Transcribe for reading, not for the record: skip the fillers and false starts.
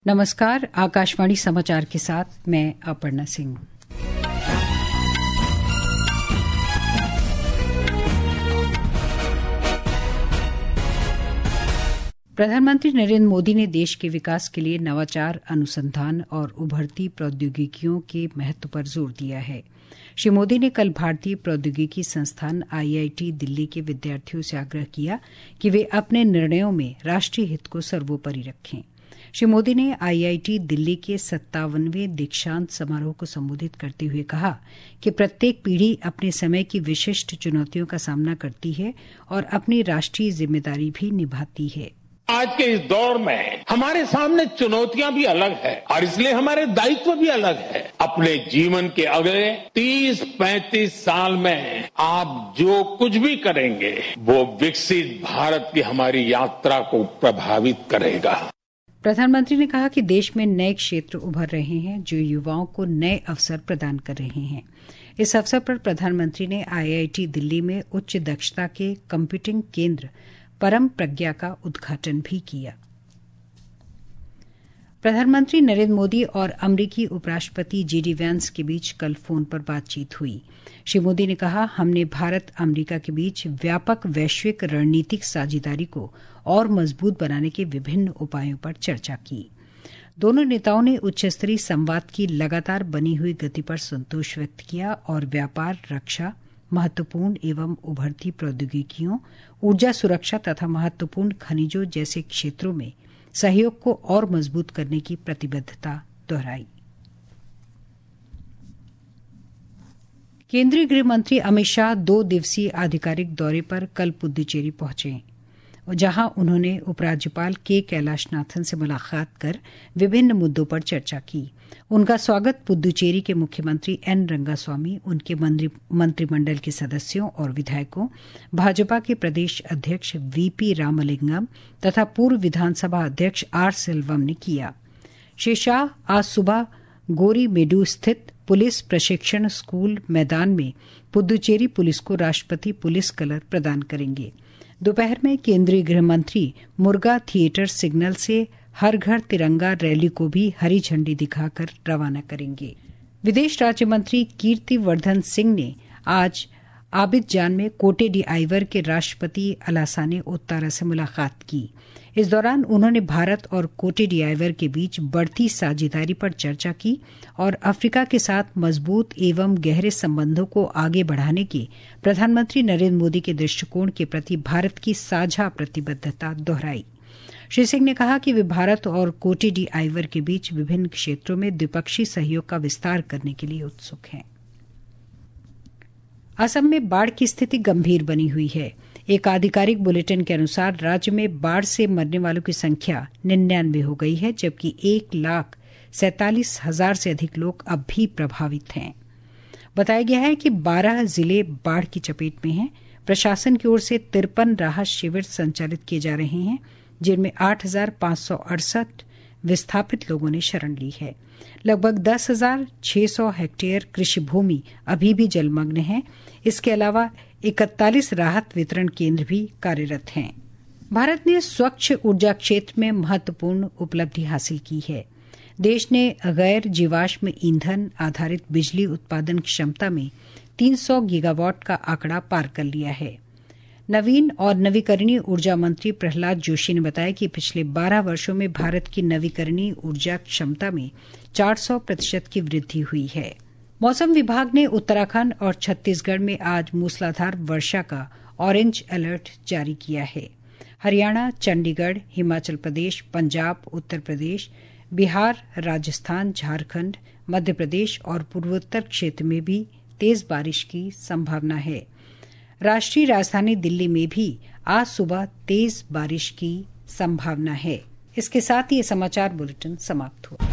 नमस्कार, आकाशवाणी समाचार के साथ मैं अपर्णा सिंह। प्रधानमंत्री नरेंद्र मोदी ने देश के विकास के लिए नवाचार, अनुसंधान और उभरती प्रौद्योगिकियों के महत्व पर जोर दिया है। श्री मोदी ने कल भारतीय प्रौद्योगिकी संस्थान IIT दिल्ली के विद्यार्थियों से आग्रह किया कि वे अपने निर्णयों में राष्ट्रीय हित को सर्वोपरि रखें। श्री मोदी ने IIT दिल्ली के 57वें दीक्षांत समारोह को संबोधित करते हुए कहा कि प्रत्येक पीढ़ी अपने समय की विशिष्ट चुनौतियों का सामना करती है और अपनी राष्ट्रीय जिम्मेदारी भी निभाती है। आज के इस दौर में हमारे सामने चुनौतियां भी अलग है और इसलिए हमारे दायित्व भी अलग है। अपने जीवन के अगले 30-35 साल में आप जो कुछ भी करेंगे वो विकसित भारत की हमारी यात्रा को प्रभावित करेगा। प्रधानमंत्री ने कहा कि देश में नए क्षेत्र उभर रहे हैं जो युवाओं को नए अवसर प्रदान कर रहे हैं। इस अवसर पर प्रधानमंत्री ने IIT दिल्ली में उच्च दक्षता के कंप्यूटिंग केंद्र परम प्रज्ञा का उद्घाटन भी किया। प्रधानमंत्री नरेंद्र मोदी और अमरीकी उपराष्ट्रपति JD वैंस के बीच कल फोन पर बातचीत हुई। श्री मोदी ने कहा, हमने भारत अमरीका के बीच व्यापक वैश्विक रणनीतिक साझेदारी को और मजबूत बनाने के विभिन्न उपायों पर चर्चा की। दोनों नेताओं ने उच्चस्तरीय संवाद की लगातार बनी हुई गति पर संतोष व्यक्त किया और व्यापार, रक्षा, महत्वपूर्ण एवं उभरती प्रौद्योगिकियों, ऊर्जा सुरक्षा तथा महत्वपूर्ण खनिजों जैसे क्षेत्रों में सहयोग को और मजबूत करने की प्रतिबद्धता दोहराई। केंद्रीय गृह मंत्री अमित शाह 2 दिवसीय आधिकारिक दौरे पर कल पुद्दुचेरी पहुंचे, जहां उन्होंने उपराज्यपाल के कैलाशनाथन से मुलाकात कर विभिन्न मुद्दों पर चर्चा की। उनका स्वागत पुद्दुचेरी के मुख्यमंत्री N रंगास्वामी, उनके मंत्रिमंडल के सदस्यों और विधायकों, भाजपा के प्रदेश अध्यक्ष VP रामलिंगम तथा पूर्व विधानसभा अध्यक्ष R सेल्वम ने किया। श्री शाह आज सुबह गोरीमेडू स्थित पुलिस प्रशिक्षण स्कूल मैदान में पुद्दुचेरी पुलिस को राष्ट्रपति पुलिस कलर प्रदान करेंगे। दोपहर में केंद्रीय गृह मंत्री मुर्गा थिएटर सिग्नल से हर घर तिरंगा रैली को भी हरी झंडी दिखाकर रवाना करेंगे। विदेश राज्य मंत्री कीर्तिवर्धन सिंह ने आज आबिदजान में कोटे डी आइवर के राष्ट्रपति अलासाने ओत्तारा से मुलाकात की। इस दौरान उन्होंने भारत और कोटे डी आइवर के बीच बढ़ती साझेदारी पर चर्चा की और अफ्रीका के साथ मजबूत एवं गहरे संबंधों को आगे बढ़ाने के प्रधानमंत्री नरेंद्र मोदी के दृष्टिकोण के प्रति भारत की साझा प्रतिबद्धता दोहराई। श्री सिंह ने कहा कि वे भारत और कोटे डी आइवर के बीच विभिन्न क्षेत्रों में द्विपक्षीय सहयोग का विस्तार करने के लिए उत्सुक हैं। असम में बाढ़ की स्थिति गंभीर बनी हुई है। एक आधिकारिक बुलेटिन के अनुसार राज्य में बाढ़ से मरने वालों की संख्या 99 हो गई है, जबकि 1,47,000 से अधिक लोग अब भी प्रभावित हैं। बताया गया है कि 12 जिले बाढ़ की चपेट में हैं। प्रशासन की ओर से 53 राहत शिविर संचालित किए जा रहे हैं, जिनमें 8,568 विस्थापित लोगों ने शरण ली है। लगभग 10,600 हेक्टेयर कृषि भूमि अभी भी जलमग्न है। इसके अलावा 41 राहत वितरण केंद्र भी कार्यरत हैं। भारत ने स्वच्छ ऊर्जा क्षेत्र में महत्वपूर्ण उपलब्धि हासिल की है। देश ने गैर जीवाश्म ईंधन आधारित बिजली उत्पादन क्षमता में 300 गीगावाट का आंकड़ा पार कर लिया है। नवीन और नवीकरणीय ऊर्जा मंत्री प्रहलाद जोशी ने बताया कि पिछले 12 वर्षों में भारत की नवीकरणीय ऊर्जा क्षमता में 400% की वृद्धि हुई है। मौसम विभाग ने उत्तराखंड और छत्तीसगढ़ में आज मूसलाधार वर्षा का ऑरेंज अलर्ट जारी किया है। हरियाणा, चंडीगढ़, हिमाचल प्रदेश, पंजाब, उत्तर प्रदेश, बिहार, राजस्थान, झारखंड, मध्य प्रदेश और पूर्वोत्तर क्षेत्र में भी तेज बारिश की संभावना है। राष्ट्रीय राजधानी दिल्ली में भी आज सुबह तेज बारिश की संभावना है। इसके साथ ही ये समाचार बुलेटिन समाप्त हुआ।